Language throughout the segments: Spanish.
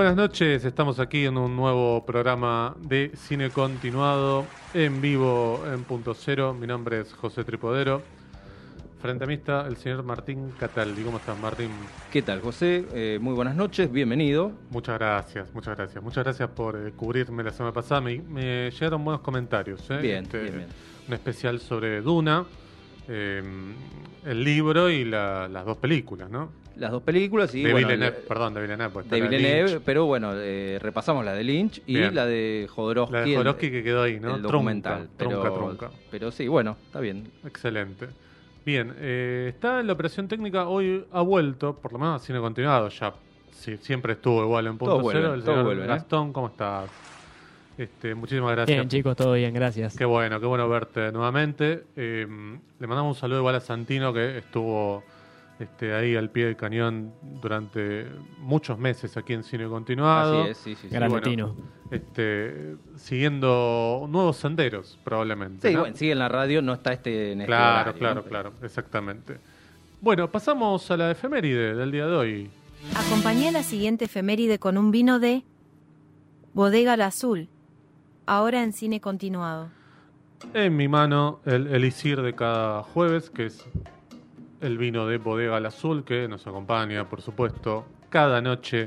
buenas noches, estamos aquí en un nuevo programa de Cine Continuado, en vivo en Punto Cero. Mi nombre es José Tripodero. Frente a mí está el señor Martín Cataldi. ¿Cómo estás, Martín? ¿Qué tal, José? Muy buenas noches, bienvenido. Muchas gracias. Muchas gracias por cubrirme la semana pasada. Me llegaron buenos comentarios. Bien. Un especial sobre Duna, el libro y las dos películas, ¿no? Las dos películas y de bueno, Villeneuve, perdón, de Villeneuve. Pues de Villeneuve, pero bueno, repasamos la de Lynch y Bien. la de Jodorowsky. La de Jodorowsky que quedó ahí, ¿no? El documental. Trunca. Pero sí, bueno, está bien. Excelente. Bien, está en la operación técnica, hoy ha vuelto, por lo menos a Cine Continuado, ya siempre estuvo igual en Punto Cero. El señor Gastón, ¿cómo estás? Muchísimas gracias. Bien, chicos, todo bien, gracias. Qué bueno verte nuevamente. Le mandamos un saludo igual a Santino, que estuvo ahí al pie del cañón durante muchos meses aquí en Cine Continuado. Así es, sí. Grande Tino. Siguiendo nuevos senderos, probablemente. Sí, ¿no? bueno, sigue en la radio, no está en este horario, ¿no? Claro, exactamente. Bueno, pasamos a la efeméride del día de hoy. Acompañé la siguiente efeméride con un vino de Bodega La Azul, ahora en Cine Continuado. En mi mano, el elixir de cada jueves, que es el vino de Bodega La Azul, que nos acompaña, por supuesto, cada noche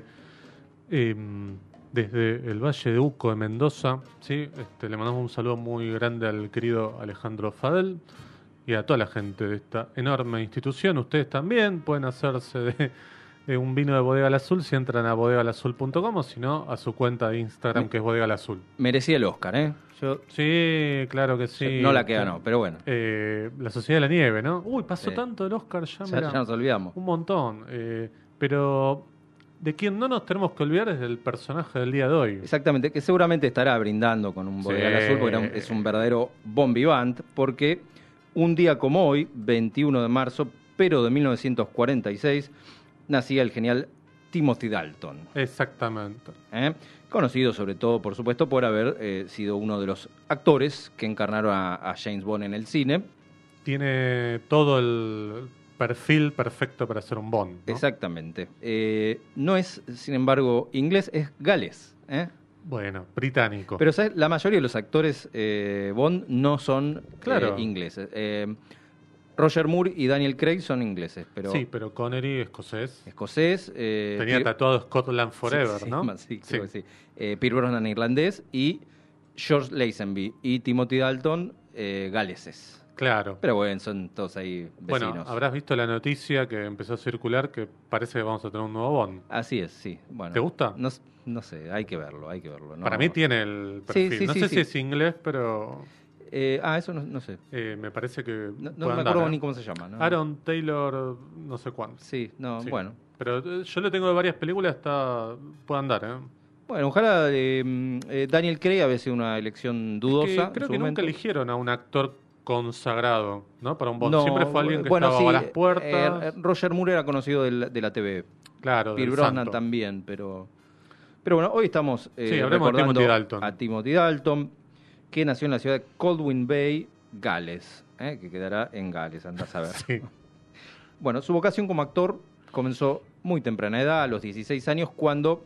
desde el Valle de Uco de Mendoza. ¿Sí? Le mandamos un saludo muy grande al querido Alejandro Fadel y a toda la gente de esta enorme institución. Ustedes también pueden hacerse de un vino de Bodega La Azul si entran a bodegalazul.com o si no, a su cuenta de Instagram, que es Bodega La Azul. Merecía el Oscar, ¿eh? Sí, claro que sí. No la que ganó, pero bueno. La Sociedad de la Nieve, ¿no? Uy, pasó tanto el Oscar ya nos olvidamos. Un montón. Pero de quien no nos tenemos que olvidar es del personaje del día de hoy. Exactamente, que seguramente estará brindando con un Bodega La Azul, porque es un verdadero bon vivant, porque un día como hoy, 21 de marzo, pero de 1946, nacía el genial Timothy Dalton. Exactamente. Conocido sobre todo, por supuesto, por haber sido uno de los actores que encarnaron a James Bond en el cine. Tiene todo el perfil perfecto para ser un Bond, ¿no? Exactamente. No es, sin embargo, inglés, es galés. Bueno, británico. Pero ¿sabes? La mayoría de los actores Bond no son ingleses. Roger Moore y Daniel Craig son ingleses, pero... Sí, pero Connery, escocés. Tenía tatuado Scotland Forever, sí, ¿no? Sí, creo que sí. Pierce Brosnan, irlandés, y George Lazenby y Timothy Dalton, galeses. Claro. Pero bueno, son todos ahí vecinos. Bueno, habrás visto la noticia que empezó a circular que parece que vamos a tener un nuevo Bond. Así es, sí. Bueno, ¿te gusta? No sé, hay que verlo. ¿no? Para mí tiene el perfil. No sé si es inglés, pero... eso no sé. Me parece que no me acuerdo ni cómo se llama, ¿no? Aaron Taylor, no sé cuánto. Sí, bueno. Pero yo lo tengo de varias películas, puede andar, ¿eh? Bueno, ojalá Daniel Craig había sido una elección dudosa. Creo que nunca eligieron a un actor consagrado, ¿no? Para un Bond. No, siempre fue alguien que estaba a las puertas. Roger Moore era conocido de la TV. Claro, Pierce Brosnan también, pero bueno, hoy estamos recordando a Timothy Dalton, que nació en la ciudad de Coldwyn Bay, Gales, que quedará en Gales, andás a ver. Sí. Bueno, su vocación como actor comenzó muy temprana edad, a los 16 años, cuando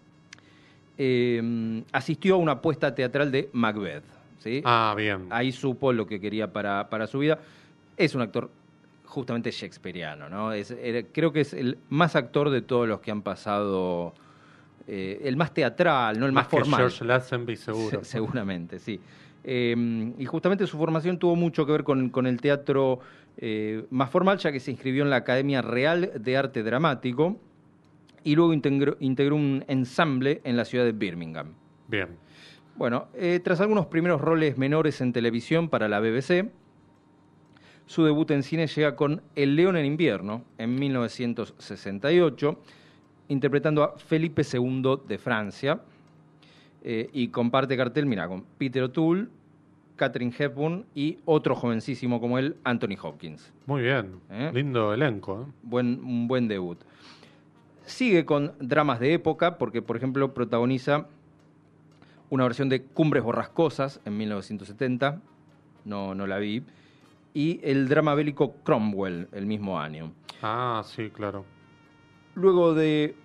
asistió a una apuesta teatral de Macbeth. ¿Sí? Ah, bien. Ahí supo lo que quería para su vida. Es un actor justamente shakespeariano, ¿no? Creo que es el más actor de todos los que han pasado, el más teatral, no el más formal. Que George Lazenby, seguro. Seguramente, sí. Y justamente su formación tuvo mucho que ver con el teatro más formal, ya que se inscribió en la Academia Real de Arte Dramático y luego integró un ensamble en la ciudad de Birmingham. Bien. Bueno, tras algunos primeros roles menores en televisión para la BBC, su debut en cine llega con El León en invierno, en 1968, interpretando a Felipe II de Francia, y comparte cartel, con Peter O'Toole, Katharine Hepburn y otro jovencísimo como él, Anthony Hopkins. Muy bien, lindo elenco. Un buen debut. Sigue con dramas de época, porque, por ejemplo, protagoniza una versión de Cumbres Borrascosas en 1970, no la vi, y el drama bélico Cromwell el mismo año. Ah, sí, claro. Luego de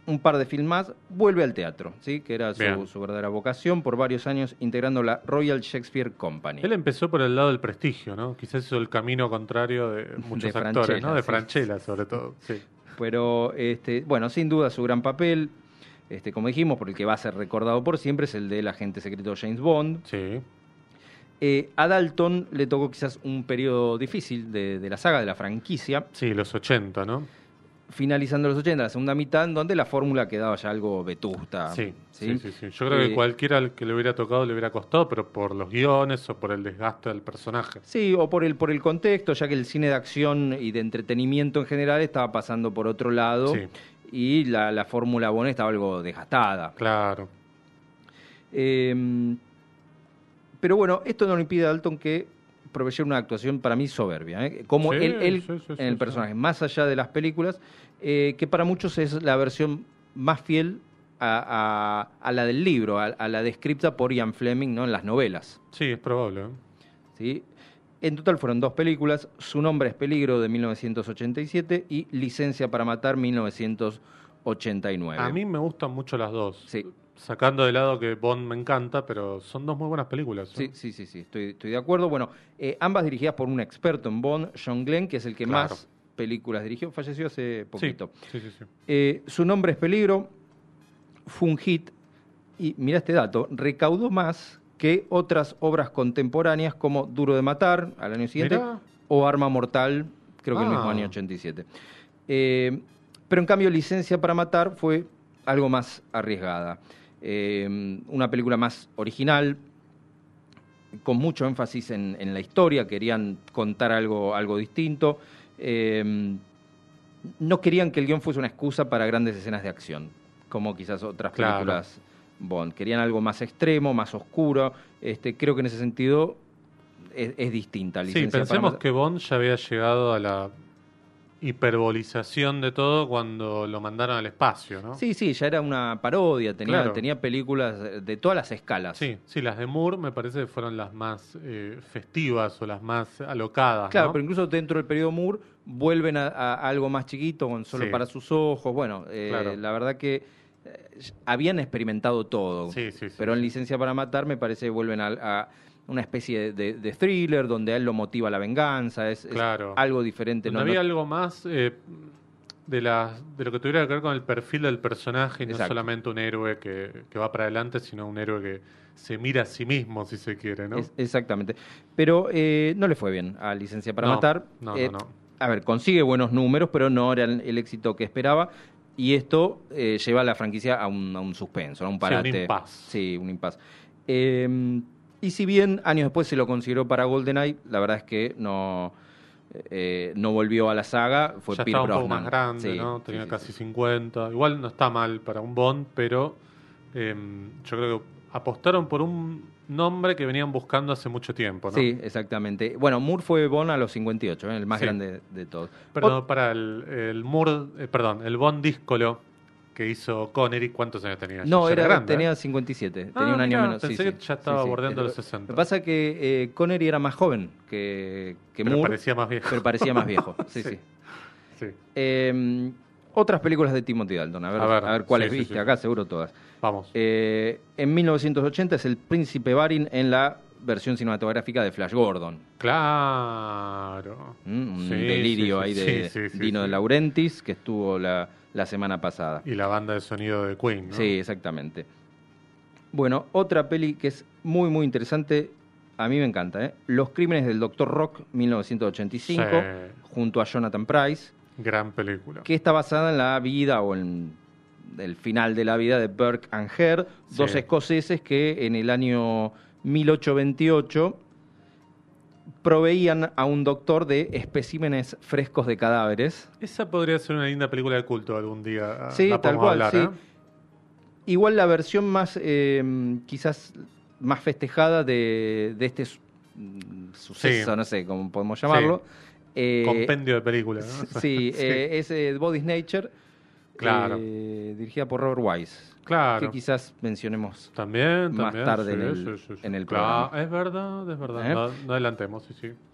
un par de films más, vuelve al teatro, ¿sí? Que era Bien. su verdadera vocación, por varios años integrando la Royal Shakespeare Company. Él empezó por el lado del prestigio, ¿no? Quizás hizo el camino contrario de muchos De actores, Francella, ¿no? De sí. Francella, sobre todo. Sí. Pero, bueno, sin duda su gran papel, como dijimos, por el que va a ser recordado por siempre, es el del agente secreto James Bond. Sí. A Dalton le tocó quizás un periodo difícil de la saga, de la franquicia, Sí, los 80, ¿no? finalizando los 80, la segunda mitad, en donde la fórmula quedaba ya algo vetusta. Sí, ¿sí? sí. Yo creo que cualquiera al que le hubiera tocado le hubiera costado, pero por los guiones o por el desgaste del personaje. Sí, o por el contexto, ya que el cine de acción y de entretenimiento en general estaba pasando por otro lado Sí. y la fórmula Bond estaba algo desgastada. Claro. Pero bueno, esto no le impide a Dalton que proveyera una actuación para mí soberbia, ¿eh? Como Sí, él sí, en el sí. personaje, más allá de las películas, que para muchos es la versión más fiel a la del libro, a la descrita por Ian Fleming, ¿no? En las novelas. Sí, es probable. ¿Eh? ¿Sí? En total fueron 2 películas, Su nombre es peligro de 1987 y Licencia para matar 1989. A mí me gustan mucho las dos. Sí. Sacando de lado que Bond me encanta, pero son dos muy buenas películas. ¿eh? Sí, estoy de acuerdo. Bueno, ambas dirigidas por un experto en Bond, John Glenn, que es el que Claro. más películas dirigió, falleció hace poquito. Sí. Su nombre es peligro, fue un hit y mira este dato, recaudó más que otras obras contemporáneas como Duro de matar, al año siguiente, Mirá. o Arma mortal, creo que el mismo año 87. Pero en cambio Licencia para matar fue algo más arriesgada. Una película más original, con mucho énfasis en la historia, querían contar algo distinto. No querían que el guión fuese una excusa para grandes escenas de acción, como quizás otras Claro. películas Bond. Querían algo más extremo, más oscuro. Creo que en ese sentido es distinta. Sí, Licencia para pensemos matar. que Bond ya había llegado a la hiperbolización de todo cuando lo mandaron al espacio, ¿no? Sí, ya era una parodia, Claro. tenía películas de todas las escalas. Sí, las de Moore me parece que fueron las más festivas o las más alocadas, Claro, ¿no? pero incluso dentro del periodo Moore vuelven a algo más chiquito, con Solo Sí. para sus ojos. Bueno, Claro. la verdad que habían experimentado todo. Sí, Pero en sí. Licencia para matar me parece que vuelven a una especie de thriller donde a él lo motiva la venganza. Es Claro. algo diferente. Donde había algo más de lo que tuviera que ver con el perfil del personaje y no Exacto. solamente un héroe que va para adelante, sino un héroe que se mira a sí mismo, si se quiere, ¿no? Exactamente. Pero no le fue bien a Licencia para No, matar. no. A ver, consigue buenos números, pero no era el éxito que esperaba. Y esto lleva a la franquicia a un suspenso, a un parate. un impasse. Sí, un impasse. Y si bien años después se lo consideró para GoldenEye, la verdad es que no volvió a la saga. Fue Ya Pierce estaba un poco Brosnan. más grande, Sí, ¿no? Tenía sí. casi 50. Igual no está mal para un Bond, pero yo creo que apostaron por un nombre que venían buscando hace mucho tiempo, ¿no? Sí, exactamente. Bueno, Moore fue Bond a los 58, el más Sí. grande de todos. Perdón, para el Moore, el Bond díscolo que hizo Connery, ¿cuántos años tenía? No, Ya grande, tenía ¿eh? cincuenta 57, Ah, tenía un año mirá, menos. pensé sí, que ya estaba bordeando los 60. Lo que pasa es que Connery era más joven que Pero Moore, parecía más viejo. pero parecía más viejo. Sí. Sí. Otras películas de Timothy Dalton, a ver cuáles sí, viste, sí. acá seguro todas. Vamos. En 1980 es el Príncipe Barin en la versión cinematográfica de Flash Gordon. Claro. Un Sí, delirio sí, ahí sí, de sí, Dino sí. de Laurentiis, que estuvo la semana pasada. Y la banda de sonido de Queen, ¿no? Sí, exactamente. Bueno, otra peli que es muy, muy interesante, a mí me encanta, ¿eh? Los crímenes del Dr. Rock, 1985, Sí. junto a Jonathan Pryce, Gran película. que está basada en la vida o en el final de la vida de Burke and Hare, dos Sí. escoceses que en el año 1828 proveían a un doctor de especímenes frescos de cadáveres. Esa podría ser una linda película de culto algún día. Sí, la tal podemos cual, hablar, sí. ¿eh? Igual la versión más, quizás más festejada de este suceso, Sí. no sé cómo podemos llamarlo. Compendio de películas, ¿no? Sí, es Body Snatcher, Claro. dirigida por Robert Wise, Claro. que quizás mencionemos. También, más también. tarde sí, en el sí. en el Claro, programa. es verdad, es verdad. ¿Eh? No adelantemos, sí.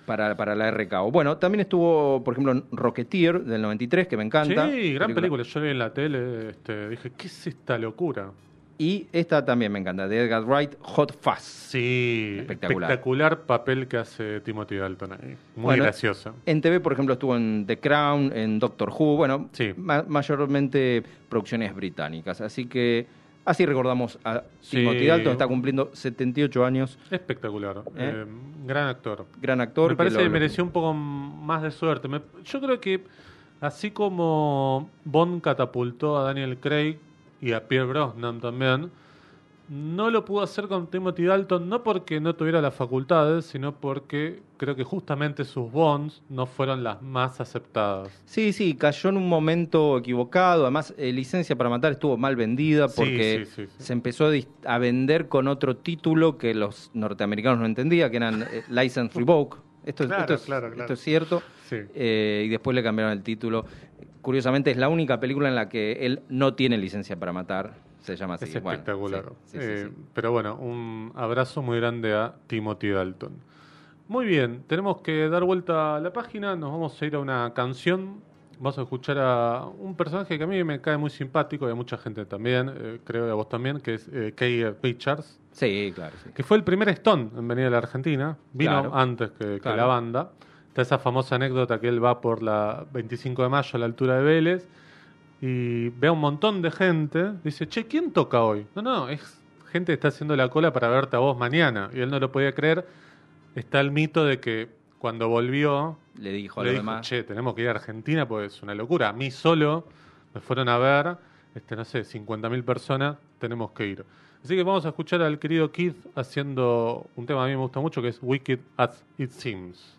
para la RKO. Bueno, también estuvo, por ejemplo, en Rocketeer del 93, que me encanta. Sí, gran película. Yo vi en la tele, dije, ¿qué es esta locura? Y esta también me encanta, de Edgar Wright, Hot Fuzz. Sí, espectacular papel que hace Timothy Dalton ahí. Muy gracioso. En TV, por ejemplo, estuvo en The Crown, en Doctor Who, bueno, sí. Mayormente producciones británicas. Así que así recordamos a Timothy Dalton, está cumpliendo 78 años. Espectacular, gran actor. Gran actor. Me parece que mereció un poco más de suerte. Yo creo que así como Bond catapultó a Daniel Craig y a Pierce Brosnan también, no lo pudo hacer con Timothy Dalton, no porque no tuviera las facultades, sino porque creo que justamente sus Bonds no fueron las más aceptadas. Sí, cayó en un momento equivocado. Además, Licencia para Matar estuvo mal vendida porque se empezó a vender con otro título que los norteamericanos no entendían, que eran License Revoke. Esto es cierto. Sí. Y después le cambiaron el título. Curiosamente, es la única película en la que él no tiene licencia para matar. Se llama así. Es espectacular. Bueno, sí. Pero bueno, un abrazo muy grande a Timothy Dalton. Muy bien, tenemos que dar vuelta a la página. Nos vamos a ir a una canción. Vamos a escuchar a un personaje que a mí me cae muy simpático y a mucha gente también, creo que a vos también, que es Keith Richards. Sí, claro. Sí. Que fue el primer Stone en venir a la Argentina. Vino antes que la banda. Está esa famosa anécdota que él va por la 25 de mayo a la altura de Vélez y ve a un montón de gente. Dice, che, ¿quién toca hoy? No, es gente que está haciendo la cola para verte a vos mañana. Y él no lo podía creer. Está el mito de que cuando volvió le dijo a los demás, che, tenemos que ir a Argentina porque es una locura. A mí solo me fueron a ver, 50.000 personas, tenemos que ir. Así que vamos a escuchar al querido Keith haciendo un tema que a mí me gusta mucho, que es Wicked as It Seems.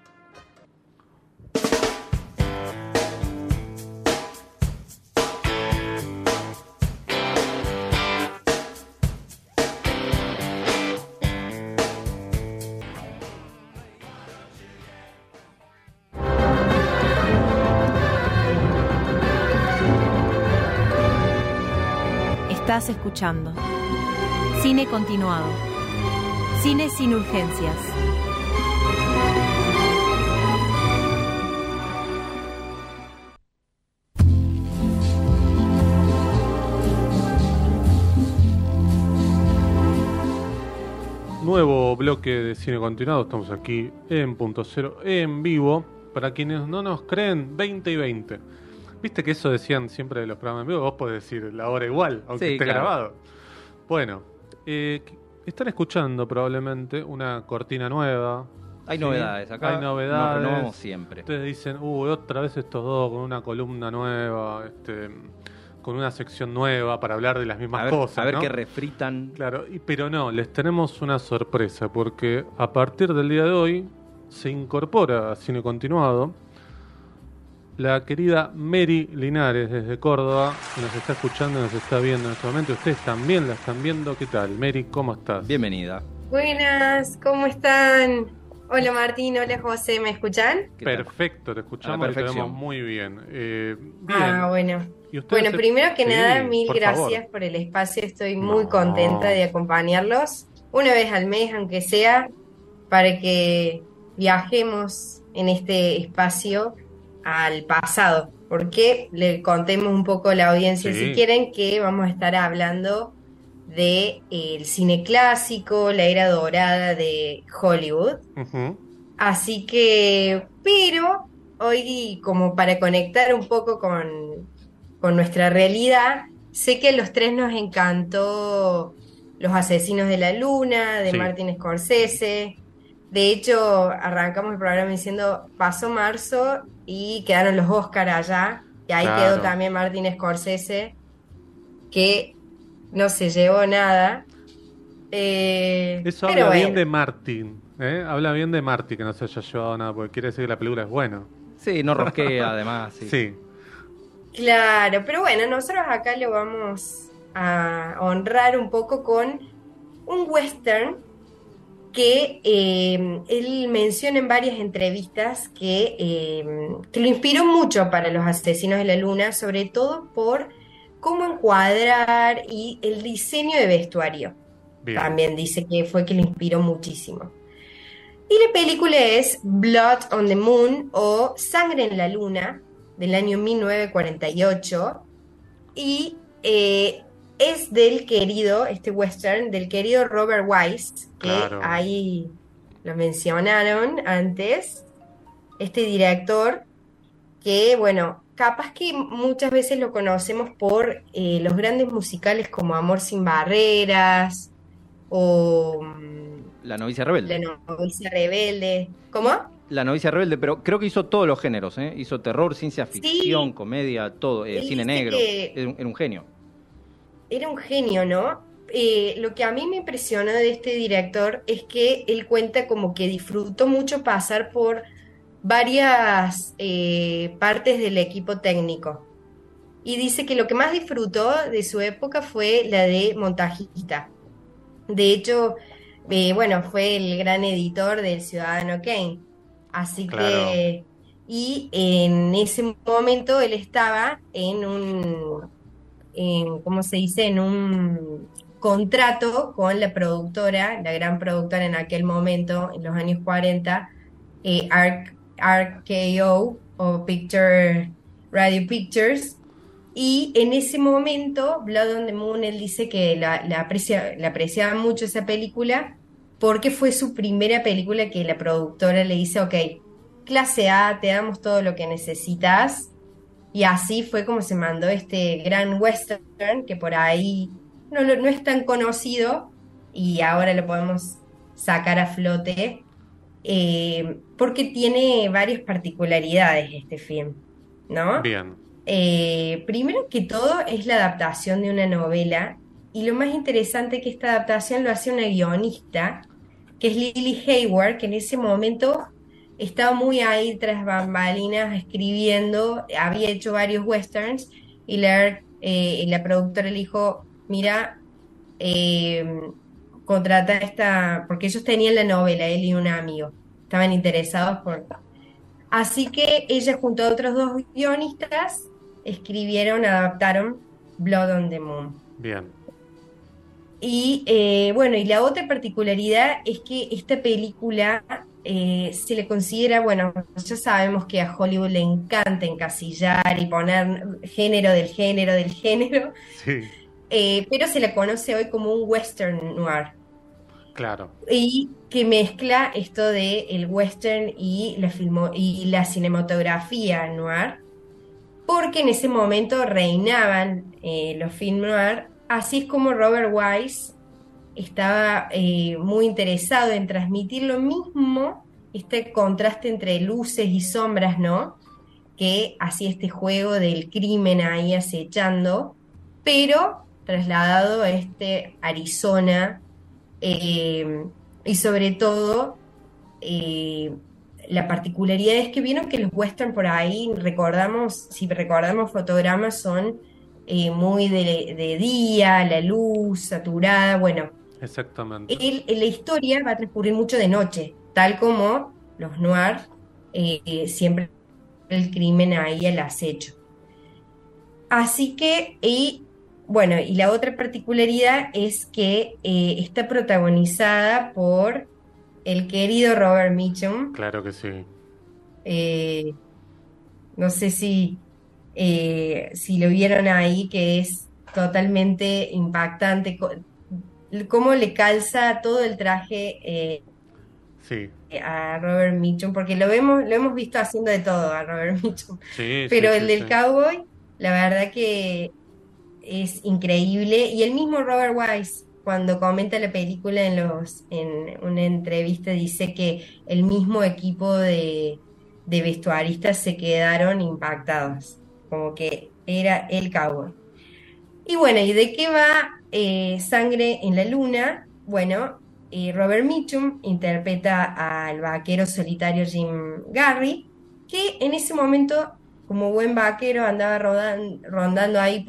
Estás escuchando Cine Continuado. Cine sin urgencias. Nuevo bloque de Cine Continuado. Estamos aquí en Punto Cero, en vivo. Para quienes no nos creen, 20 y 20. Viste que eso decían siempre de los programas en vivo. Vos podés decir la hora igual, aunque esté grabado. Bueno, están escuchando probablemente una cortina nueva. Hay novedades acá. Hay novedades. Nos renovamos siempre. Ustedes dicen, otra vez estos dos con una columna nueva, con una sección nueva para hablar de las mismas cosas. A ver, ¿no? qué refritan. Claro, pero no, les tenemos una sorpresa, porque a partir del día de hoy se incorpora a Cine Continuado la querida Mary Linares desde Córdoba, que nos está escuchando y nos está viendo en este momento. Ustedes también la están viendo. ¿Qué tal? Mary, ¿cómo estás? Bienvenida. Buenas, ¿cómo están? Hola Martín, hola José, ¿me escuchan? Perfecto, te escuchamos y te vemos muy bien. Bueno. Bueno, primero que nada, mil gracias por el espacio. Estoy muy contenta de acompañarlos una vez al mes, aunque sea, para que viajemos en este espacio al pasado, porque le contemos un poco a la audiencia, si quieren, que vamos a estar hablando de el cine clásico, la era dorada de Hollywood. Así que, pero hoy, como para conectar un poco con nuestra realidad, sé que a los tres nos encantó Los Asesinos de la Luna, de Martin Scorsese. De hecho, arrancamos el programa diciendo, pasó marzo y quedaron los Oscar allá, y ahí quedó también Martin Scorsese, que no se llevó nada. Eso habla bien de Martin, habla bien de Martin que no se haya llevado nada, porque quiere decir que la película es buena. Sí, no rosquea además. Sí. Claro, pero bueno, nosotros acá lo vamos a honrar un poco con un western que él menciona en varias entrevistas que lo inspiró mucho para Los Asesinos de la Luna, sobre todo por cómo encuadrar y el diseño de vestuario. Bien. También dice que fue que lo inspiró muchísimo. Y la película es Blood on the Moon o Sangre en la Luna, del año 1948. Y es del querido, este western, del querido Robert Wise, que Claro. ahí lo mencionaron antes, este director que, bueno, capaz que muchas veces lo conocemos por los grandes musicales como Amor sin Barreras o La novicia rebelde. La novicia rebelde. ¿Cómo? La novicia rebelde, pero creo que hizo todos los géneros, ¿eh? Hizo terror, ciencia ficción, Sí, comedia, todo, él cine dice negro. que Era un genio. era un genio, ¿no? Lo que a mí me impresionó de este director es que él cuenta como que disfrutó mucho pasar por varias partes del equipo técnico. Y dice que lo que más disfrutó de su época fue la de montajista. De hecho, bueno, fue el gran editor del Ciudadano Kane. Así Claro. que, y en ese momento él estaba ¿cómo se dice? En un contrato con la productora, la gran productora en aquel momento, en los años 40, RKO o Radio Pictures. Y en ese momento, Blood on the Moon, él dice que la apreciaba mucho esa película porque fue su primera película que la productora le dice, ok, clase A, te damos todo lo que necesitas. Y así fue como se mandó este gran western que por ahí no es tan conocido y ahora lo podemos sacar a flote porque tiene varias particularidades este film, ¿no? Bien. Primero que todo es la adaptación de una novela y lo más interesante que esta adaptación lo hace una guionista, que es Lily Hayward, que en ese momento estaba muy ahí tras bambalinas escribiendo, había hecho varios westerns y la productora le dijo, mira, eh, contrata esta, porque ellos tenían la novela, él y un amigo, estaban interesados por... Así que ella junto a otros dos guionistas escribieron, adaptaron Blood on the Moon. Bien. Y bueno, y la otra particularidad es que esta película se le considera, bueno, ya sabemos que a Hollywood le encanta encasillar y poner género del género del género, Sí, pero se la conoce hoy como un western noir. claro. Y que mezcla esto de el western y y la cinematografía noir, porque en ese momento reinaban los film noir, así es como Robert Wise estaba muy interesado en transmitir lo mismo, este contraste entre luces y sombras, ¿no? Que hacía este juego del crimen ahí acechando, pero trasladado a este Arizona eh, y sobre todo, eh, la particularidad es que vieron que los western por ahí, recordamos, si recordamos fotogramas, son muy de día, la luz saturada. Bueno, Exactamente. la historia va a transcurrir mucho de noche, tal como los noir, siempre el crimen ahí al acecho. Así que, y bueno, y la otra particularidad es que está protagonizada por el querido Robert Mitchum. Claro que sí. Eh, no sé si lo vieron ahí, que es totalmente impactante, cómo le calza todo el traje Sí, a Robert Mitchum, porque lo hemos visto haciendo de todo a Robert Mitchum, sí, sí, pero el sí, del sí. cowboy, la verdad que es increíble. Y el mismo Robert Wise, cuando comenta la película en una entrevista, dice que el mismo equipo de vestuaristas se quedaron impactados, como que era el cowboy. Y bueno, ¿y de qué va Sangre en la Luna? Bueno, Robert Mitchum interpreta al vaquero solitario Jim Garry, que en ese momento, como buen vaquero, andaba rondando ahí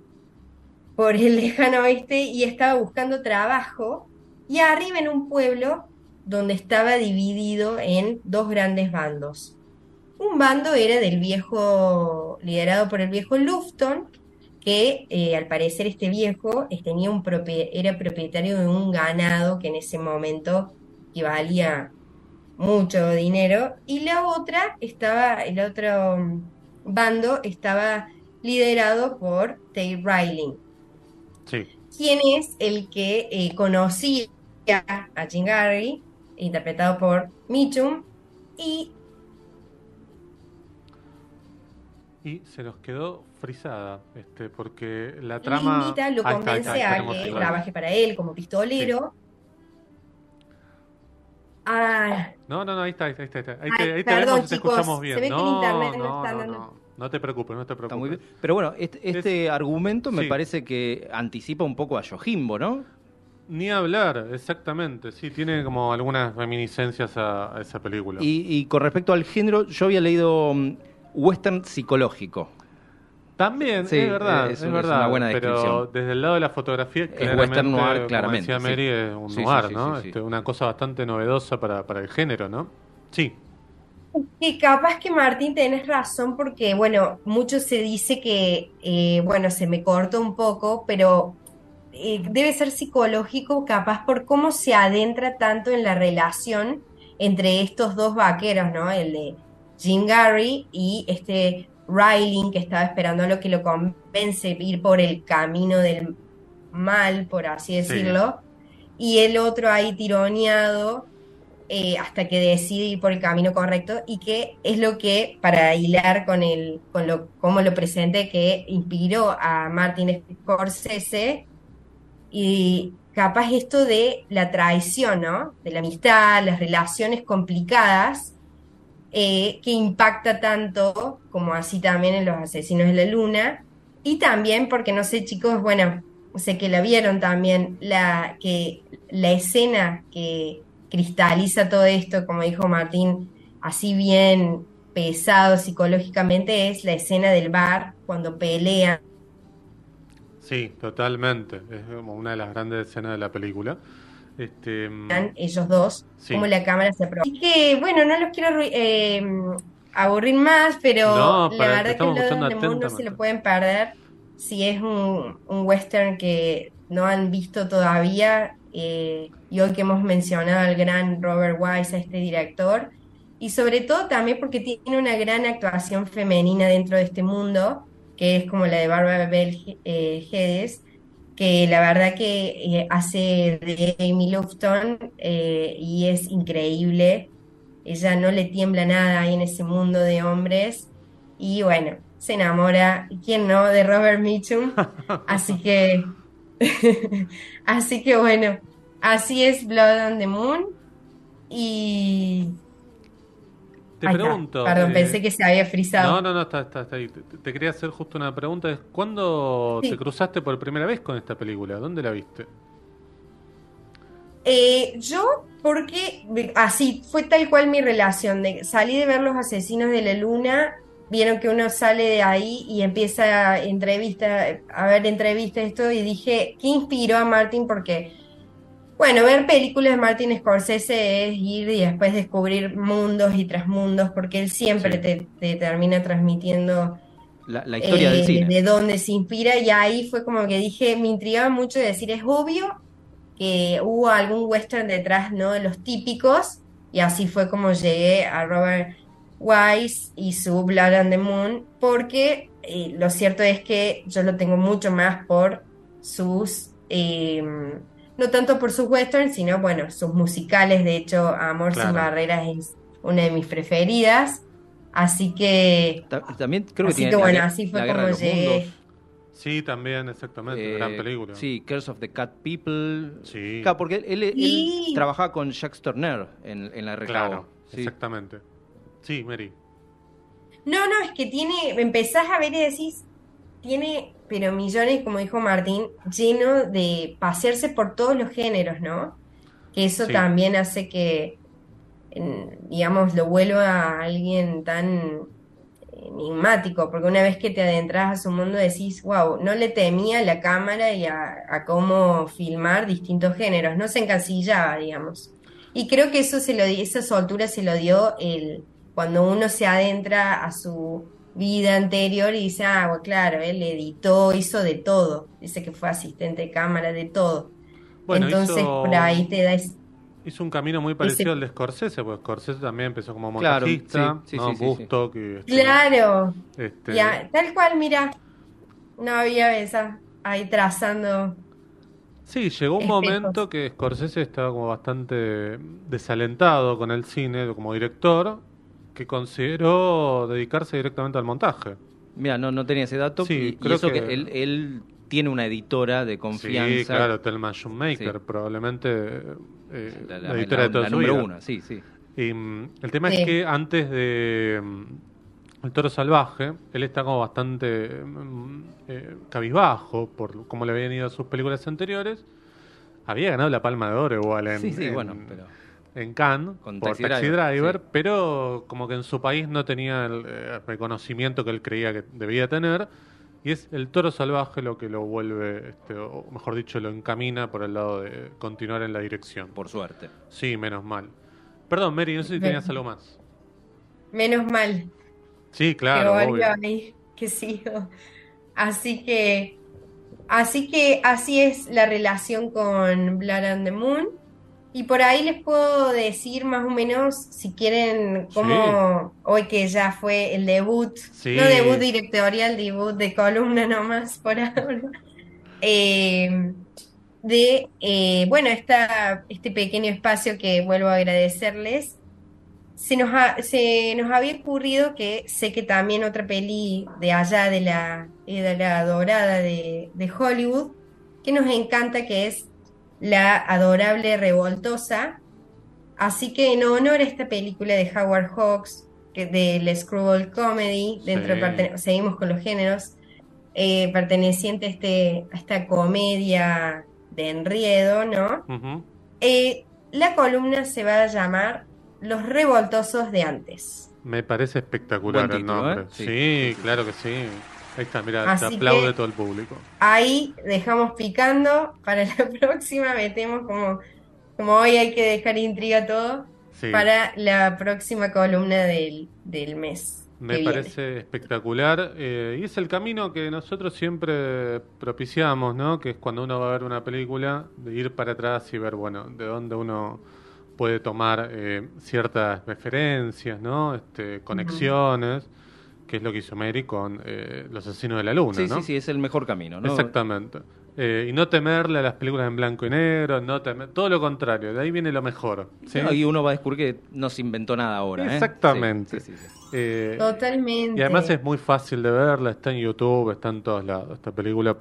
por el lejano oeste y estaba buscando trabajo, y arriba en un pueblo donde estaba dividido en dos grandes bandos. Un bando era del viejo, liderado por el viejo Lufton, que al parecer este viejo era propietario de un ganado que en ese momento equivalía mucho dinero, y la otra estaba, el otro bando estaba liderado por Tay Riley, Sí. quien es el que conocía a Jim Carrey, interpretado por Mitchum, y se nos quedó frisada, porque la trama... lo convence a que trabaje para él como pistolero. Sí. No, ahí está. Ahí te perdón, vemos y te chicos, escuchamos bien. Se ve que el internet no está dando... No te preocupes. Está muy bien. Pero bueno, este argumento me parece que anticipa un poco a Yojimbo, ¿no? Ni hablar, exactamente. Sí, tiene como algunas reminiscencias a esa película. Y con respecto al género, yo había leído western psicológico. También, sí, es verdad. Es una buena descripción. Pero desde el lado de la fotografía, es western noir, claramente. Como decía Mary, es un noir, ¿no? Una cosa bastante novedosa para el género, ¿no? Sí. Y capaz que Martín tenés razón porque, bueno, mucho se dice que, se me cortó un poco, pero debe ser psicológico capaz por cómo se adentra tanto en la relación entre estos dos vaqueros, ¿no? El de Jim Carrey y Riley, que estaba esperando a lo que lo convence ir por el camino del mal, por así decirlo, y el otro ahí tironeado. Hasta que decide ir por el camino correcto y que es lo que, para hilar con cómo lo presenté, que inspiró a Martin Scorsese, y capaz esto de la traición, ¿no? De la amistad, las relaciones complicadas, que impacta tanto como así también en Los Asesinos de la Luna, y también porque, no sé, chicos, bueno, sé que la vieron también, la escena que cristaliza todo esto, como dijo Martín, así bien pesado psicológicamente, es la escena del bar cuando pelean. Sí, totalmente. Es como una de las grandes escenas de la película. Ellos dos, como la cámara se aprovecha. Así que, bueno, no los quiero aburrir más, pero la verdad que Blood on the Moon no se lo pueden perder. Si es un western que no han visto todavía, y hoy que hemos mencionado al gran Robert Wise, a este director, y sobre todo también porque tiene una gran actuación femenina dentro de este mundo, que es como la de Barbara Bell Geddes, que la verdad que hace de Amy Lofton, y es increíble. Ella no le tiembla nada ahí en ese mundo de hombres, y bueno, se enamora, ¿quién no?, de Robert Mitchum. Así que, así que bueno, así es Blood on the Moon. Y te pregunto. Perdón, pensé que se había frisado. No, está ahí. Te quería hacer justo una pregunta. ¿Cuándo te cruzaste por primera vez con esta película? ¿Dónde la viste? Yo, porque así fue tal cual mi relación. Salí de ver Los Asesinos de la Luna. Vieron que uno sale de ahí y empieza a ver entrevistas, esto, y dije, ¿qué inspiró a Martin? Porque, bueno, ver películas de Martin Scorsese es ir y después descubrir mundos y trasmundos, porque él siempre te termina transmitiendo la historia del cine. De dónde se inspira, y ahí fue como que dije, me intrigaba mucho de decir, es obvio que hubo algún western detrás, ¿no?, de los típicos, y así fue como llegué a Robert Wise y su Blood on the Moon, porque lo cierto es que yo lo tengo mucho más por sus, no tanto por sus westerns, sino, bueno, sus musicales. De hecho, Amor sin barreras es una de mis preferidas, así que... También creo que tiene bueno, así fue como llegué. Sí, también, exactamente, gran película. Sí, Curse of the Cat People. Sí. Claro, porque él trabajaba con Jacques Tourneur en la RKO. Claro, exactamente. Sí, Mary. No, es que empezás a ver y decís, tiene, pero millones, como dijo Martín, lleno de pasearse por todos los géneros, ¿no? Que eso también hace que, digamos, lo vuelva a alguien tan enigmático, porque una vez que te adentras a su mundo decís, wow, no le temía a la cámara y a cómo filmar distintos géneros, no se encasillaba, digamos. Y creo que esa soltura se lo dio cuando uno se adentra a su vida anterior y dice, bueno, claro, él editó, hizo de todo, dice que fue asistente de cámara, de todo. Bueno, entonces por ahí te da hizo un camino muy parecido al de Scorsese, porque Scorsese también empezó como montajista, claro, Busto. Claro. Ya, tal cual, mira, no había esa ahí trazando. Sí, llegó un momento que Scorsese estaba como bastante desalentado con el cine como director, que consideró dedicarse directamente al montaje. Mira, no tenía ese dato. Sí, y eso que él tiene una editora de confianza. Sí, claro, Thelma Schoonmaker, probablemente la editora de toda la su número vida. 1, sí. Y el tema es que antes de El Toro Salvaje, él está como bastante cabizbajo por cómo le habían ido a sus películas anteriores. Había ganado la Palma de Oro igual en Cannes por Taxi Driver, pero como que en su país no tenía el reconocimiento que él creía que debía tener. Y es El Toro Salvaje lo que lo vuelve, o mejor dicho, lo encamina por el lado de continuar en la dirección. Por suerte. Sí, menos mal. Perdón, Mary, no sé si tenías algo más. Menos mal. Sí, claro. Que sigo. Así que así es la relación con Blood and the Moon. Y por ahí les puedo decir más o menos, si quieren, cómo hoy que ya fue el debut, no debut directorial, debut de columna nomás por ahora, este pequeño espacio que vuelvo a agradecerles. Se nos había ocurrido que sé que también otra peli de allá de la dorada de Hollywood, que nos encanta, que es La Adorable Revoltosa. Así que en honor a esta película de Howard Hawks, del Screwball Comedy, seguimos con los géneros, perteneciente a esta comedia de enredo, ¿no? Uh-huh. La columna se va a llamar Los Revoltosos de Antes. Me parece espectacular el nombre. Sí, claro que sí. Ahí está, mira, te aplaude todo el público. Ahí dejamos picando, para la próxima metemos como hoy hay que dejar intriga todo, para la próxima columna del mes. Me parece espectacular, y es el camino que nosotros siempre propiciamos, ¿no? Que es cuando uno va a ver una película, de ir para atrás y ver, bueno, de dónde uno puede tomar ciertas referencias, ¿no? Conexiones. Que es lo que hizo Mary con Los Asesinos de la Luna, ¿no? Sí, es el mejor camino, ¿no? Exactamente. Y no temerle a las películas en blanco y negro, todo lo contrario, de ahí viene lo mejor. ¿sí? Y uno va a descubrir que no se inventó nada ahora. Exactamente. Sí. Totalmente. Y además es muy fácil de verla, está en YouTube, está en todos lados esta película,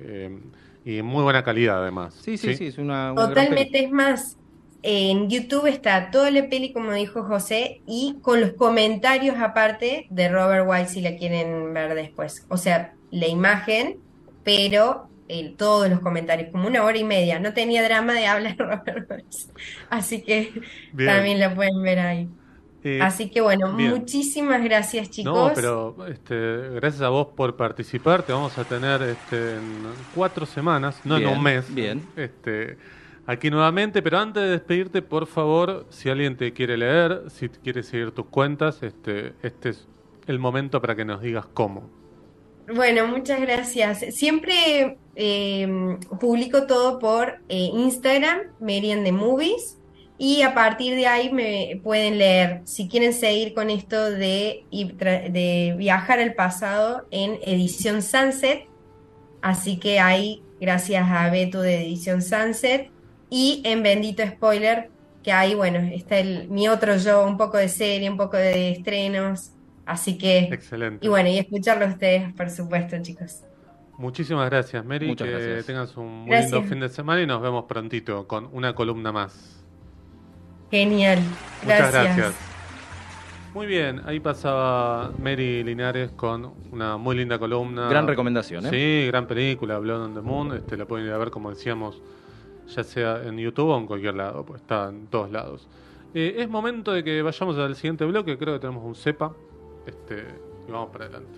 y en muy buena calidad además. Sí, es una totalmente, es más. En YouTube está toda la peli, como dijo José, y con los comentarios aparte de Robert Wise, si la quieren ver después. O sea, la imagen, pero todos los comentarios, como 1 hora y media. No tenía drama de hablar Robert Wise. Así que también la pueden ver ahí. Así que bueno, muchísimas gracias, chicos. No, pero gracias a vos por participar. Te vamos a tener en 4 semanas, no en un mes. Bien. Aquí nuevamente, pero antes de despedirte, por favor, si alguien te quiere leer, si quiere seguir tus cuentas, este es el momento para que nos digas cómo. Bueno, muchas gracias. Siempre publico todo por Instagram, Mary and the Movies, y a partir de ahí me pueden leer. Si quieren seguir con esto de viajar al pasado en Edición Sunset, así que ahí, gracias a Beto de Edición Sunset, y en Bendito Spoiler, que ahí, bueno, está mi otro yo, un poco de serie, un poco de estrenos, así que... Excelente. Y bueno, y escucharlo a ustedes, por supuesto, chicos. Muchísimas gracias, Mary. Muchas gracias. Tengas un muy lindo fin de semana y nos vemos prontito con una columna más. Genial. Gracias. Muchas gracias. Muy bien, ahí pasaba Mary Linares con una muy linda columna. Gran recomendación, ¿eh? Sí, gran película, Blood on the Moon. La pueden ir a ver, como decíamos, ya sea en YouTube o en cualquier lado, pues está en todos lados. Es momento de que vayamos al siguiente bloque. Creo que tenemos un cepa, y vamos para adelante.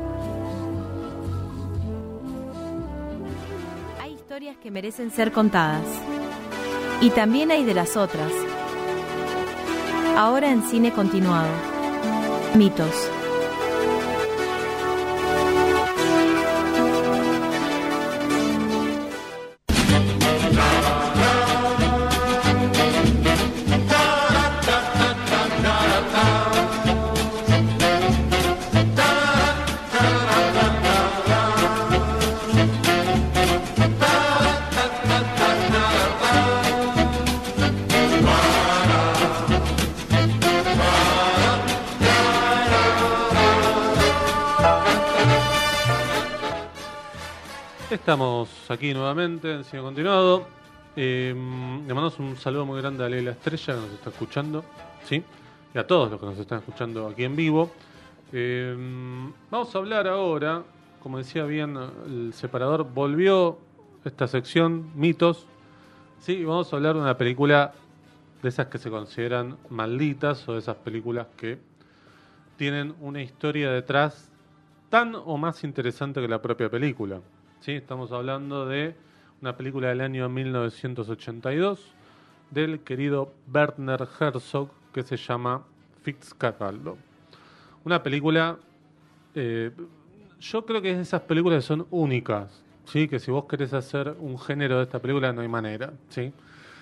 Hay historias que merecen ser contadas, y también hay de las otras. Ahora en Cine Continuado, Mitos. Estamos aquí nuevamente en Cine Continuado. Le mandamos un saludo muy grande a Leila Estrella que nos está escuchando, ¿sí? Y a todos los que nos están escuchando aquí en vivo. Vamos a hablar ahora, como decía bien el separador, volvió esta sección, mitos, ¿sí? Y vamos a hablar de una película de esas que se consideran malditas o de esas películas que tienen una historia detrás tan o más interesante que la propia película. ¿Sí? Estamos hablando de una película del año 1982 del querido Werner Herzog que se llama Fitzcarraldo. Una película, yo creo que es de esas películas que son únicas, ¿sí? Que si vos querés hacer un género de esta película no hay manera, ¿sí?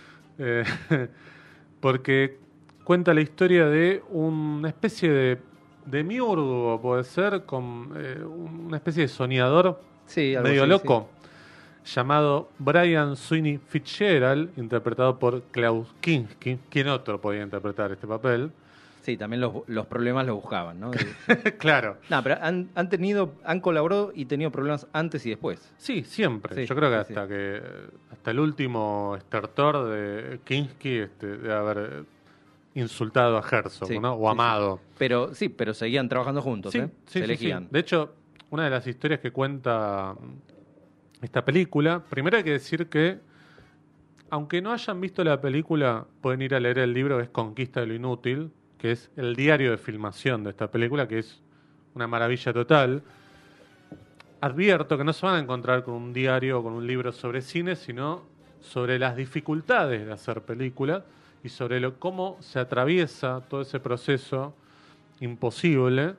Porque cuenta la historia de una especie de demiurgo, puede ser, con una especie de soñador, sí, medio así, loco, sí, llamado Brian Sweeney Fitzgerald, interpretado por Klaus Kinski. ¿Quién otro podía interpretar este papel? Sí, también los problemas lo buscaban, ¿no? Claro. No, pero han colaborado y tenido problemas antes y después. Sí, siempre. Sí, yo creo que hasta el último estertor de Kinski de haber insultado a Herzog, sí, ¿no? O amado. Sí. Pero seguían trabajando juntos, sí, ¿eh? Sí, se elegían. Sí. De hecho, una de las historias que cuenta esta película, primero hay que decir que, aunque no hayan visto la película, pueden ir a leer el libro que es Conquista de lo Inútil, que es el diario de filmación de esta película, que es una maravilla total. Advierto que no se van a encontrar con un diario o con un libro sobre cine, sino sobre las dificultades de hacer películas y sobre cómo se atraviesa todo ese proceso imposible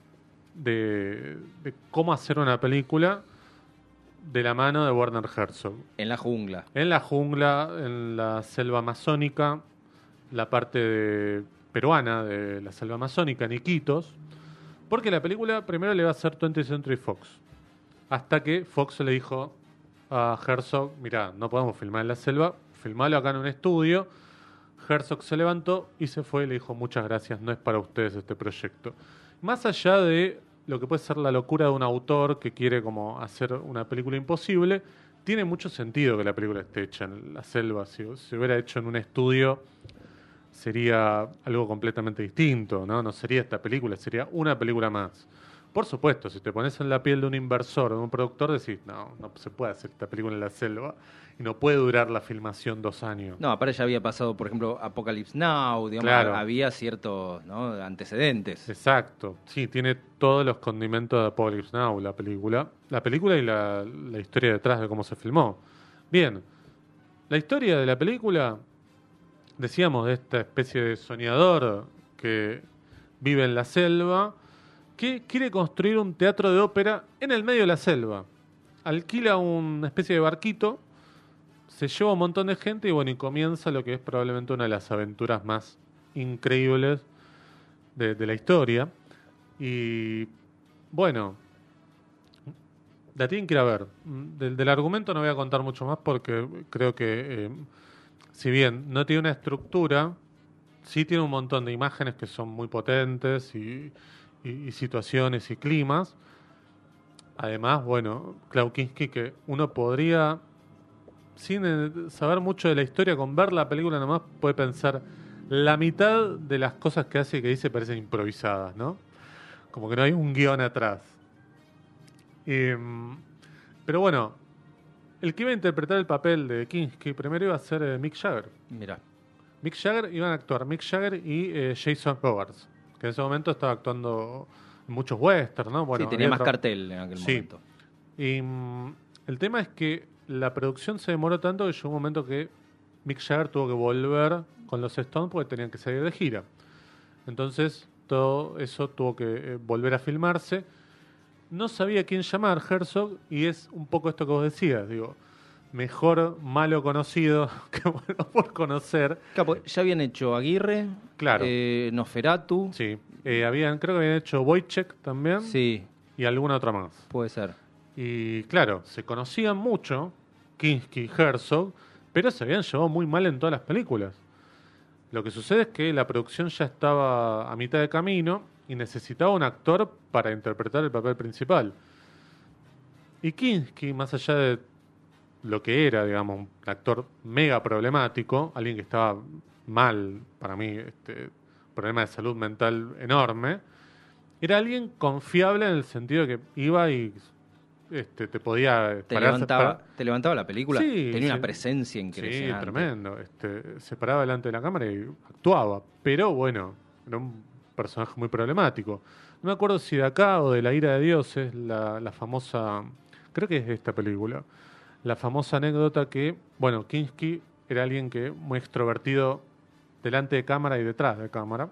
de cómo hacer una película de la mano de Werner Herzog. En la jungla. En la jungla, en la selva amazónica, la parte peruana de la selva amazónica, en Iquitos, porque la película primero le va a hacer 20th Century Fox, hasta que Fox le dijo a Herzog, mirá, no podemos filmar en la selva, filmalo acá en un estudio. Herzog se levantó y se fue y le dijo, muchas gracias, no es para ustedes este proyecto. Más allá de lo que puede ser la locura de un autor que quiere como hacer una película imposible, tiene mucho sentido que la película esté hecha en la selva. Si se hubiera hecho en un estudio, sería algo completamente distinto, ¿no? No sería esta película, sería una película más. Por supuesto, si te pones en la piel de un inversor o de un productor, decís, no se puede hacer esta película en la selva y no puede durar la filmación 2 años. No, aparte ya había pasado, por ejemplo, Apocalypse Now, digamos, claro, había ciertos, ¿no?, antecedentes. Exacto, sí, tiene todos los condimentos de Apocalypse Now, la película y la historia detrás de cómo se filmó. Bien, la historia de la película, decíamos, de esta especie de soñador que vive en la selva, que quiere construir un teatro de ópera en el medio de la selva. Alquila una especie de barquito, se lleva un montón de gente y comienza lo que es probablemente una de las aventuras más increíbles de la historia. Y bueno, la tienen que ir a ver. Del argumento no voy a contar mucho más porque creo que si bien no tiene una estructura, sí tiene un montón de imágenes que son muy potentes y situaciones y climas. Además, Klaus Kinski, que uno podría, sin saber mucho de la historia, con ver la película nomás, puede pensar la mitad de las cosas que hace y que dice parecen improvisadas, ¿no? Como que no hay un guión atrás. Pero bueno, el que iba a interpretar el papel de Kinski primero iba a ser Mick Jagger. Mirá. Mick Jagger, iban a actuar Mick Jagger y Jason Robards, que en ese momento estaba actuando en muchos westerns, ¿no? Sí, tenía más cartel en aquel momento. Y el tema es que la producción se demoró tanto que llegó un momento que Mick Jagger tuvo que volver con los Stones porque tenían que salir de gira. Entonces, todo eso tuvo que volver a filmarse. No sabía quién llamar, Herzog, y es un poco esto que vos decías, digo, mejor malo conocido que bueno por conocer. Claro, ya habían hecho Aguirre, claro, Nosferatu. Sí, creo que habían hecho Wojciech también. Sí. Y alguna otra más. Puede ser. Y claro, se conocían mucho, Kinski y Herzog, pero se habían llevado muy mal en todas las películas. Lo que sucede es que la producción ya estaba a mitad de camino y necesitaba un actor para interpretar el papel principal. Y Kinski, más allá de lo que era, digamos, un actor mega problemático, alguien que estaba mal, para mí, problema de salud mental enorme, era alguien confiable en el sentido de que iba y te podía... Te levantaba la película, sí, tenía una presencia impresionante. Sí, tremendo. Se paraba delante de la cámara y actuaba, pero bueno, era un personaje muy problemático. No me acuerdo si de acá o de La ira de Dios es la famosa... Creo que es de esta película. La famosa anécdota que, bueno, Kinski era alguien que muy extrovertido delante de cámara y detrás de cámara.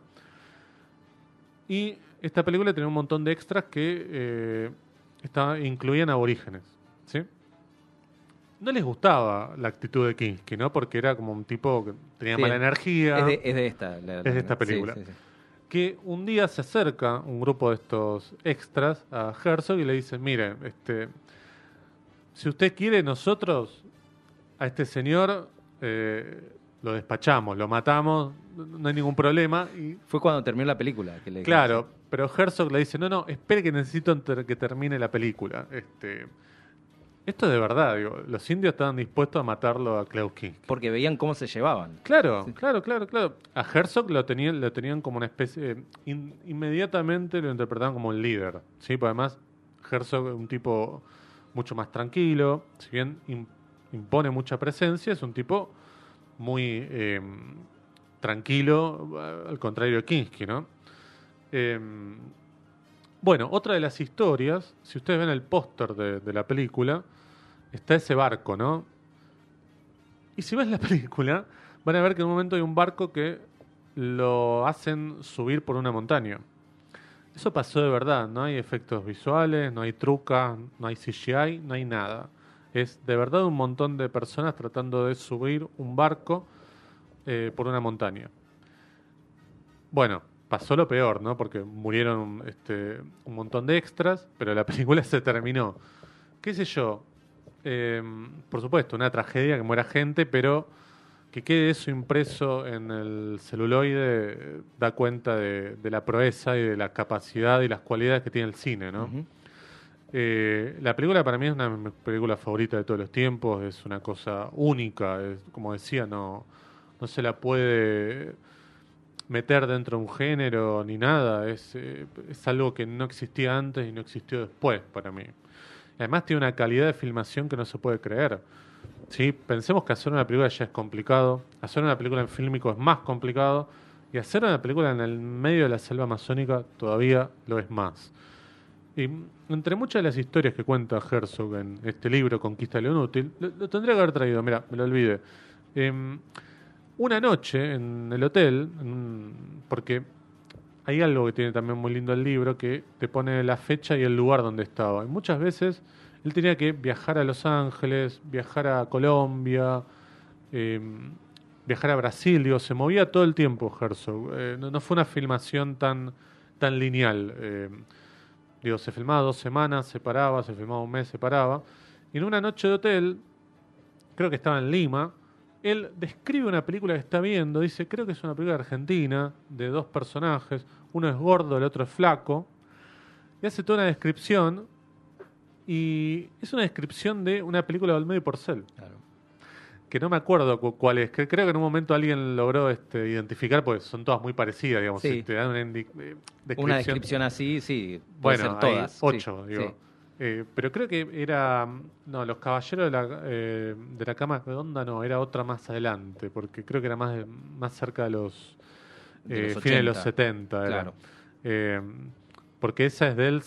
Y esta película tenía un montón de extras que incluían aborígenes, ¿sí? No les gustaba la actitud de Kinski, ¿no? Porque era como un tipo que tenía mala energía. Es de esta película. Sí. Que un día se acerca un grupo de estos extras a Herzog y le dice, mire, si usted quiere, nosotros a este señor lo despachamos, lo matamos, no hay ningún problema. Y fue cuando terminó la película. Claro, pero Herzog le dice, no, espere que necesito que termine la película. Esto es de verdad, digo, los indios estaban dispuestos a matarlo a Klaus Kinski. Porque veían cómo se llevaban. Claro, sí. Claro. A Herzog lo tenían como una especie... inmediatamente lo interpretaban como un líder, ¿sí? Porque además Herzog es un tipo mucho más tranquilo, si bien impone mucha presencia, es un tipo muy tranquilo, al contrario de Kinski, ¿no? Bueno, otra de las historias, si ustedes ven el póster de la película, está ese barco, ¿no? Y si ven la película, van a ver que en un momento hay un barco que lo hacen subir por una montaña. Eso pasó de verdad, no hay efectos visuales, no hay trucas, no hay CGI, no hay nada. Es de verdad un montón de personas tratando de subir un barco por una montaña. Bueno, pasó lo peor, ¿no? Porque murieron un montón de extras, pero la película se terminó. ¿Qué sé yo? Por supuesto, una tragedia, que muera gente, pero que quede eso impreso en el celuloide da cuenta de la proeza y de la capacidad y las cualidades que tiene el cine, ¿no? Uh-huh. La película para mí es una de mis películas favoritas de todos los tiempos, es una cosa única, como decía, no se la puede meter dentro de un género ni nada, es algo que no existía antes y no existió después para mí. Además tiene una calidad de filmación que no se puede creer. ¿Sí? Pensemos que hacer una película ya es complicado, hacer una película en fílmico es más complicado, y hacer una película en el medio de la selva amazónica todavía lo es más. Y entre muchas de las historias que cuenta Herzog en este libro, Conquista de lo Inútil, lo tendría que haber traído, mira, me lo olvidé. Una noche en el hotel, porque hay algo que tiene también muy lindo el libro, que te pone la fecha y el lugar donde estaba. Y muchas veces él tenía que viajar a Los Ángeles, viajar a Colombia, viajar a Brasil, digo, se movía todo el tiempo Herzog. No fue una filmación tan lineal. Digo, se filmaba 2 semanas, se paraba, se filmaba 1 mes, se paraba. Y en una noche de hotel, creo que estaba en Lima, él describe una película que está viendo, dice, creo que es una película argentina, de 2 personajes, uno es gordo, el otro es flaco, y hace toda una descripción, y es una descripción de una película de Olmedo y Porcel. Claro. Que no me acuerdo cuál es, que creo que en un momento alguien logró identificar, porque son todas muy parecidas, digamos, sí. Si te dan una descripción así, sí, puede ser todas. Hay 8, sí, digo. Sí. Pero creo que era... No, Los Caballeros de la Cama Redonda no, era otra más adelante, porque creo que era más cerca de los fines de los 70. Claro. Porque esa es del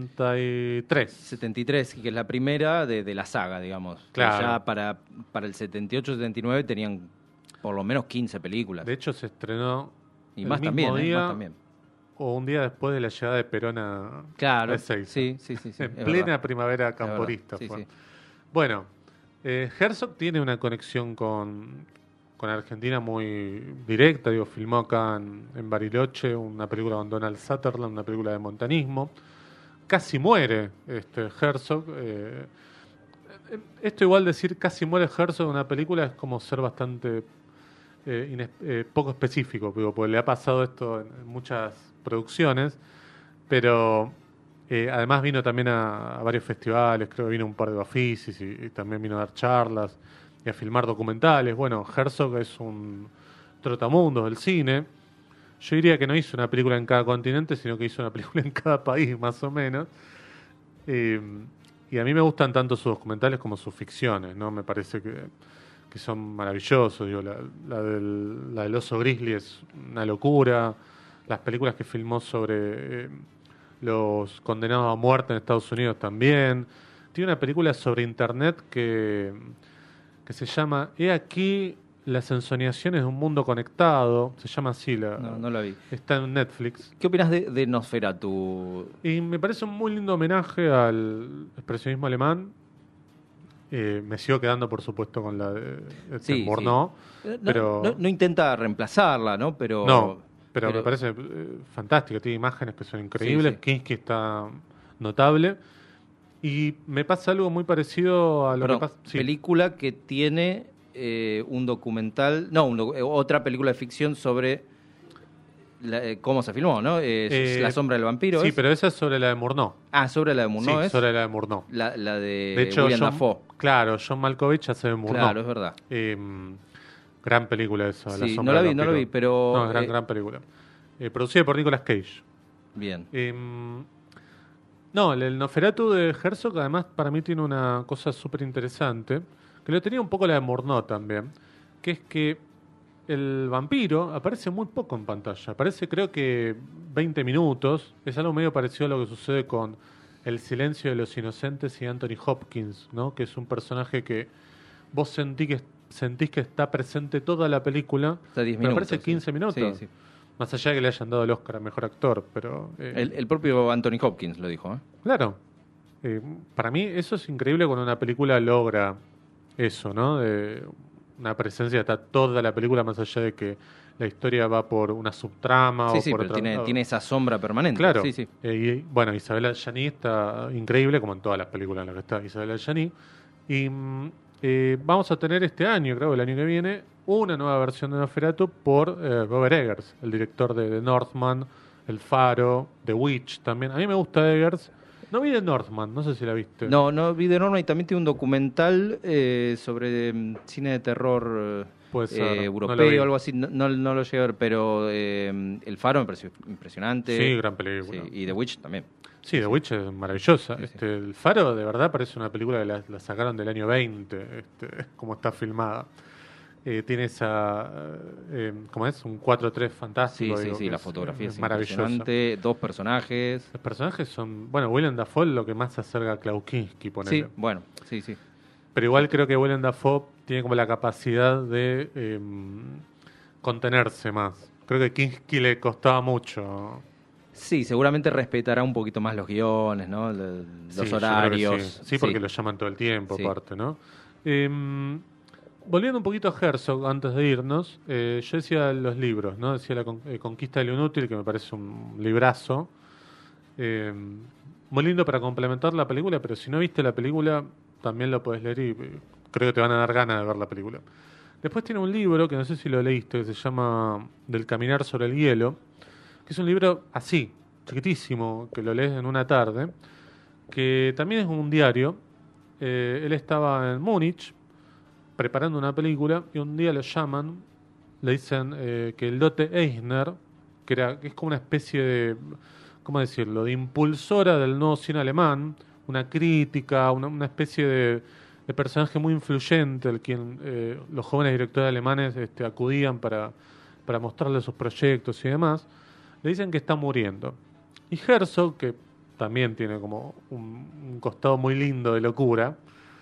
73. 73, que es la primera de la saga, digamos. Claro. Ya para el 78-79 tenían por lo menos 15 películas. De hecho, se estrenó y el más mismo también, día, más también. O un día después de la llegada de Perón a Ezeiza. Sí. En plena verdad. Primavera camporista. Sí. Bueno, Herzog tiene una conexión con Argentina muy directa. Digo, filmó acá en Bariloche una película con Donald Sutherland, una película de montanismo. Casi muere Herzog. Esto igual decir casi muere Herzog en una película es como ser bastante poco específico, porque le ha pasado esto en muchas producciones, pero Además vino también a varios festivales, creo que vino a un par de Bafisis y también vino a dar charlas y a filmar documentales. Bueno, Herzog es un trotamundos del cine. Yo diría que no hizo una película en cada continente, sino que hizo una película en cada país, más o menos. Y a mí me gustan tanto sus documentales como sus ficciones, ¿no? Me parece que son maravillosos. Digo, la del oso grizzly es una locura. Las películas que filmó sobre los condenados a muerte en Estados Unidos también. Tiene una película sobre internet que se llama He aquí las ensoñaciones de un mundo conectado. Se llama así. No la vi. Está en Netflix. ¿Qué opinas de Nosferatu? Y me parece un muy lindo homenaje al expresionismo alemán. Me sigo quedando, por supuesto, con la de Murnau. Sí. Pero no intenta reemplazarla, ¿no? Pero me parece fantástico. Tiene imágenes que son increíbles. Sí. Kinski está notable. Y me pasa algo muy parecido a lo que pasa. Sí. Película que tiene un documental, otra película de ficción sobre cómo se filmó, ¿no? La sombra del vampiro. Sí, pero esa es sobre la de Murnau. Ah, sobre la de Murnau. Sí, sobre la de Murnau. La de hecho, William Dafoe. Claro, John Malkovich hace de Murnau. Claro, es verdad. Gran película esa. Sí, no la vi, pero... No, gran película. Producida por Nicolas Cage. Bien. No, el Nosferatu de Herzog además para mí tiene una cosa súper interesante, que lo tenía un poco la de Murnau también, que es que el vampiro aparece muy poco en pantalla. Aparece creo que 20 minutos. Es algo medio parecido a lo que sucede con El silencio de los inocentes y Anthony Hopkins, ¿no? Que es un personaje que vos sentís que está presente toda la película. Hasta 10 pero minutos. aparece 15 minutos. Sí. Más allá de que le hayan dado el Oscar a Mejor Actor. Pero el propio Anthony Hopkins lo dijo, ¿eh? Claro. Para mí eso es increíble cuando una película logra eso, ¿no? De una presencia, está toda la película, más allá de que la historia va por una subtrama o por pero otra. tiene esa sombra permanente. Claro. Sí. Y bueno, Isabel Adjani está increíble, como en todas las películas en las que está Isabel Adjani. Y vamos a tener este año, creo, el año que viene, una nueva versión de Nosferatu por Robert Eggers, el director de The Northman, El Faro, The Witch también. A mí me gusta Eggers. No vi The Northman, no sé si la viste. No vi The Northman, y también tiene un documental sobre cine de terror europeo o algo así. No lo llegué a ver, pero El Faro me pareció impresionante. Sí, gran película. Sí, y The Witch también. Sí, The Witch es maravillosa. Sí. El Faro de verdad parece una película que la sacaron del año 20, como está filmada. Tiene esa, ¿cómo es? Un 4:3 fantástico. Sí, la fotografía es maravillosa. impresionante, 2 personajes. Los personajes son, bueno, Willem Dafoe lo que más se acerca a Klaus Kinski, ponele. Sí, bueno, sí. Pero igual creo que Willem Dafoe tiene como la capacidad de contenerse más. Creo que Kinski le costaba mucho. Sí, seguramente respetará un poquito más los guiones, ¿no? Los horarios. Sí, porque lo llaman todo el tiempo, aparte, ¿no? Volviendo un poquito a Herzog, antes de irnos, yo decía los libros, ¿no? Decía La Conquista de lo Inútil, que me parece un librazo. Muy lindo para complementar la película, pero si no viste la película, también lo podés leer y creo que te van a dar ganas de ver la película. Después tiene un libro, que no sé si lo leíste, que se llama Del caminar sobre el hielo, que es un libro así, chiquitísimo, que lo lees en una tarde, que también es un diario. Él estaba en Múnich preparando una película y un día lo llaman, le dicen que el Lotte Eisner, que es como una especie de, ¿cómo decirlo?, de impulsora del nuevo cine alemán, una crítica, una especie de personaje muy influyente al quien los jóvenes directores alemanes acudían para mostrarle sus proyectos y demás, le dicen que está muriendo. Y Herzog, que también tiene como un costado muy lindo de locura,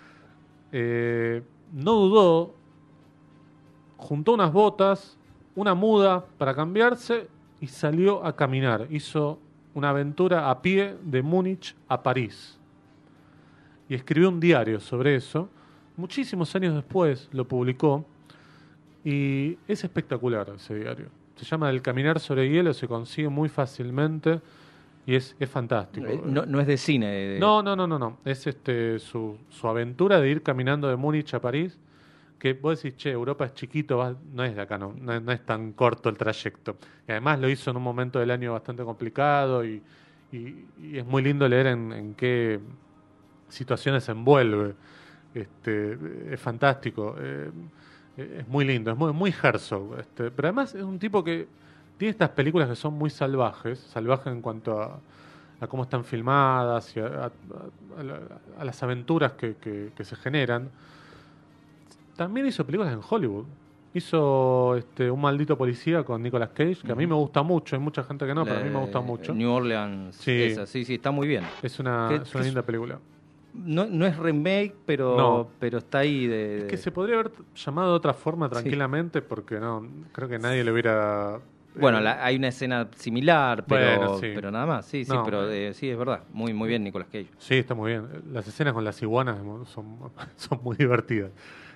no dudó, juntó unas botas, una muda para cambiarse y salió a caminar. Hizo una aventura a pie de Múnich a París. Y escribió un diario sobre eso. Muchísimos años después lo publicó y es espectacular ese diario. Se llama El caminar sobre hielo, se consigue muy fácilmente y es fantástico. No es de cine. No. Es su aventura de ir caminando de Múnich a París, que vos decís, Europa es chiquito, no es de acá, no es tan corto el trayecto. Y además lo hizo en un momento del año bastante complicado y y es muy lindo leer en qué situaciones se envuelve. Es fantástico, es muy lindo, es muy Herzog, pero además es un tipo que tiene estas películas que son muy salvajes en cuanto a cómo están filmadas y a las aventuras que se generan. También hizo películas en Hollywood. Hizo Un maldito policía con Nicolas Cage, que a mí me gusta mucho. Hay mucha gente que no, pero a mí me gusta mucho. New Orleans, sí, está muy bien. Es una linda película. No es remake, pero está ahí Es que se podría haber llamado de otra forma tranquilamente, porque creo que nadie le hubiera... Bueno, hay una escena similar, pero nada más. Sí, es verdad. Muy bien, Nicolas Cage. Sí, está muy bien. Las escenas con las iguanas son muy divertidas.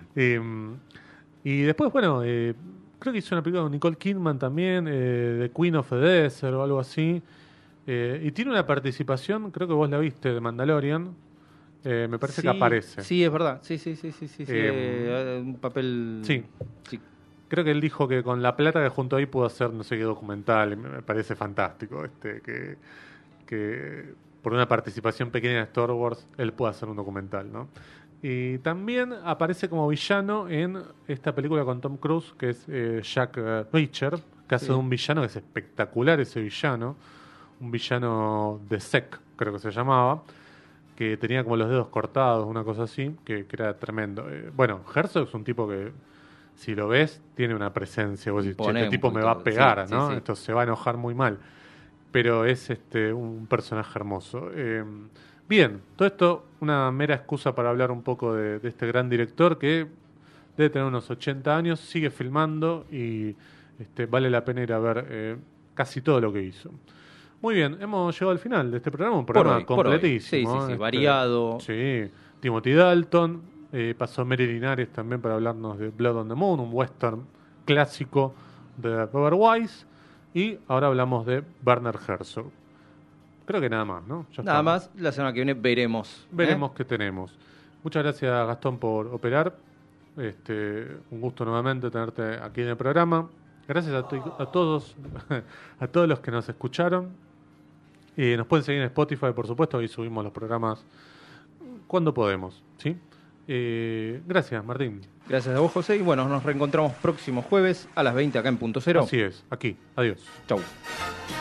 Y después, creo que hizo una película con Nicole Kidman también, The Queen of the Desert o algo así. Y tiene una participación, creo que vos la viste, de Mandalorian. Me parece que aparece. Sí, es verdad. Sí. Un papel... Sí. Creo que él dijo que con la plata que juntó ahí pudo hacer no sé qué documental. Y me parece fantástico que por una participación pequeña en Star Wars él pueda hacer un documental, ¿no? Y también aparece como villano en esta película con Tom Cruise, que es Jack Reacher, que hace de un villano que es espectacular, ese villano. Un villano de Sec, creo que se llamaba, que tenía como los dedos cortados, una cosa así, que era tremendo. Herzog es un tipo que, si lo ves, tiene una presencia. Vos decís, este tipo me va a pegar, ¿no? Sí. Esto se va a enojar muy mal. Pero es un personaje hermoso. Bien, todo esto una mera excusa para hablar un poco de este gran director que debe tener unos 80 años, sigue filmando y vale la pena ir a ver casi todo lo que hizo. Muy bien, hemos llegado al final de este programa, un programa completísimo. Sí, variado. Sí, Timothy Dalton, pasó Mary Linares también para hablarnos de Blood on the Moon, un western clásico de Robert Wise, y ahora hablamos de Werner Herzog. Creo que nada más, ¿no? Nada más, la semana que viene veremos. Veremos qué tenemos. Muchas gracias, Gastón, por operar. Un gusto nuevamente tenerte aquí en el programa. Gracias a todos los que nos escucharon. Nos pueden seguir en Spotify, por supuesto, ahí subimos los programas cuando podemos, ¿sí? Gracias, Martín. Gracias a vos, José. Y bueno, nos reencontramos próximo jueves a las 20 acá en Punto Cero. Así es, aquí. Adiós. Chau.